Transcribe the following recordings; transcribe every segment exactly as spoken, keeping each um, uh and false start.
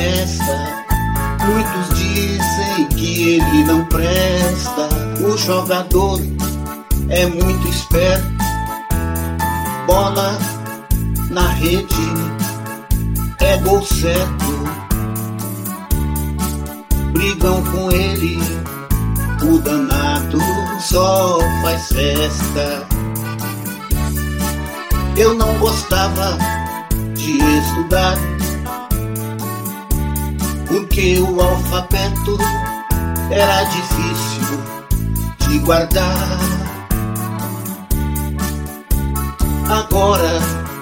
festa. Muitos dizem que ele não presta. O jogador é muito esperto. Bola na rede é gol certo. Brigam com ele, o danado só faz festa. Eu não gostava de estudar, porque o alfabeto era difícil de guardar. Agora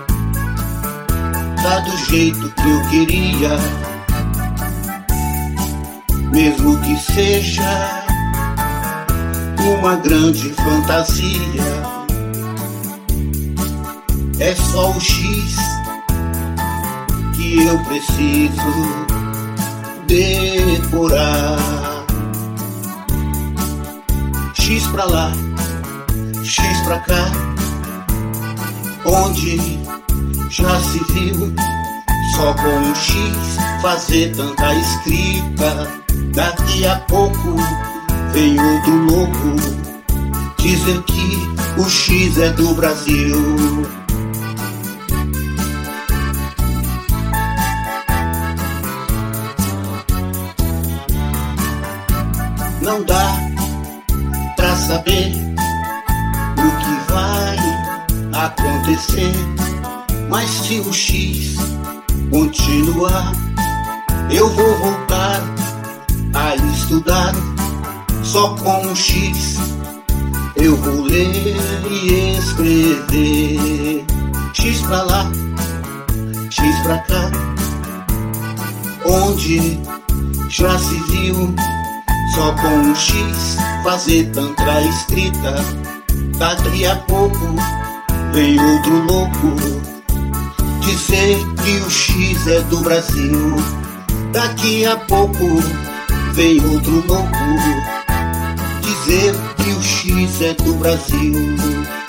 tá do jeito que eu queria, mesmo que seja uma grande fantasia. É só o X que eu preciso decorar. X pra lá, X pra cá, onde já se viu só com um X fazer tanta escrita. Daqui a pouco vem outro louco dizer que o X é do Brasil. Não dá pra saber o que vai acontecer, mas se o X continuar, eu vou voltar a estudar. Só com um X eu vou ler e escrever. X pra lá, X pra cá, onde já se viu só com um X fazer tanta escrita. Daqui a pouco vem outro louco dizer que o X é do Brasil. Daqui a pouco vem outro louco dizer que o X é do Brasil.